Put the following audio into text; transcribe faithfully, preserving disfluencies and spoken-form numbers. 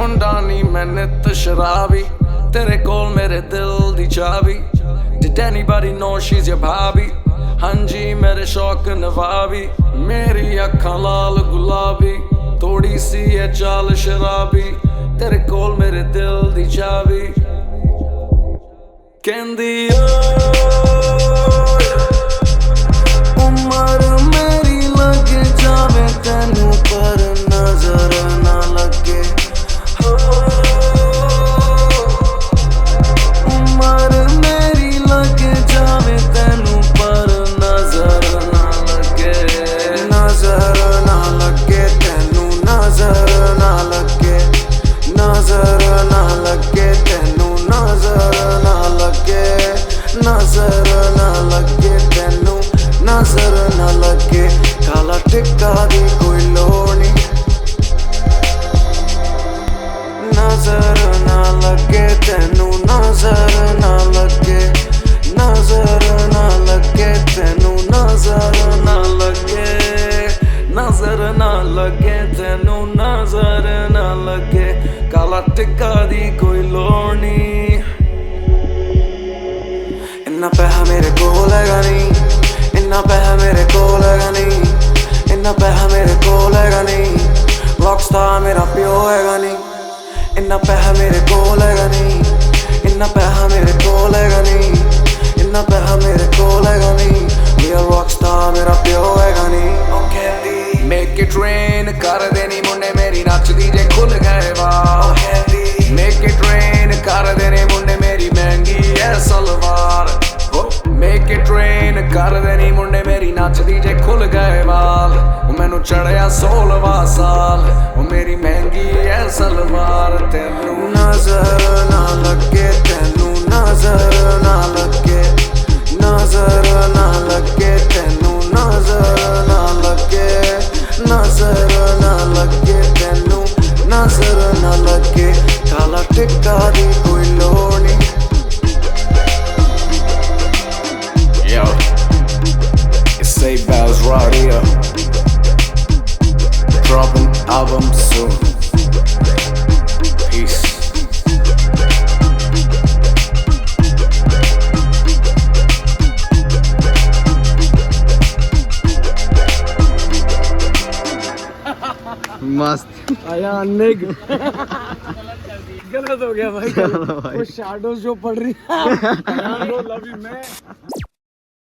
मुंडा नी मैं नित शराबी, तेरे कोल मेरे दिल दी चाबी। Did anybody know she's your भाभी? हाँ जी मेरे शौक नवाबी, मेरी अखां लाल गुलाबी, थोड़ी सी है चाल शराबी, तेरे कोल मेरे दिल दी चाबी। कहंदी उम्र मेरी लग जावे तेनू पर नजर ना लगे, उम्र मेरी लग जावे तेनू पर नजर ना लगे, नजर ना लगे तेनू, नजर ना लगे, नजर ना लगे तेनू, नजर ना लगे, नजर ना लगे तेनू, नजर ना लगे। काला टिक्का दी कोई लोड़ नहीं, नजर ना लगे तेनू, नजर ना लगे, नजर ना लगे तेनू, नजर ना लगे, नजर ना लगे तेनू, नजर ना लगे। काला टिक्का दी कोई लोड़ नहीं। इन्ना पैसा मेरे कोल हैगा नहीं, इन्ना पैसा मेरे कोल हैगा नहीं, इन्ना पैसा मेरे कोल हैगा नहीं, रॉकस्टार मेरा प्यो हैगा नहीं। इन्ना पैसा मेरे कोल हैगा नहीं, इन्ना पैसा मेरे कोल हैगा नहीं, इन्ना पैसा मेरे कोल हैगा नहीं, मेरा रॉकस्टार मेरा प्यो हैगा नहीं। मेक इट रेन कर देनी मुंडे मेरी नचदी जे खुल गए वाल, मेक इट रेन कर देने मुंडे मेरी महंगी है सलवार, मेक इट रेन कर देनी मुंडे मेरी नचदी जे खुल गए वाल, मैनू चढ़िया सोलवा साल, मेरी महंगी है सलवार। तेनू नजर ना लगे तेनू, नजर ना लगे, नजर ना लगे तेनू, नजर ना लगे, नजर ना लगे तेनू, नजर ना लगे। काला टिक्का दी कोई लोड़ नहीं। Yo, it's Say Bells right here, dropping album soon. Peace. मस्त आया निग गलत हो गया भाई, वो शैडोज जो पड़ रही है लव यू मैं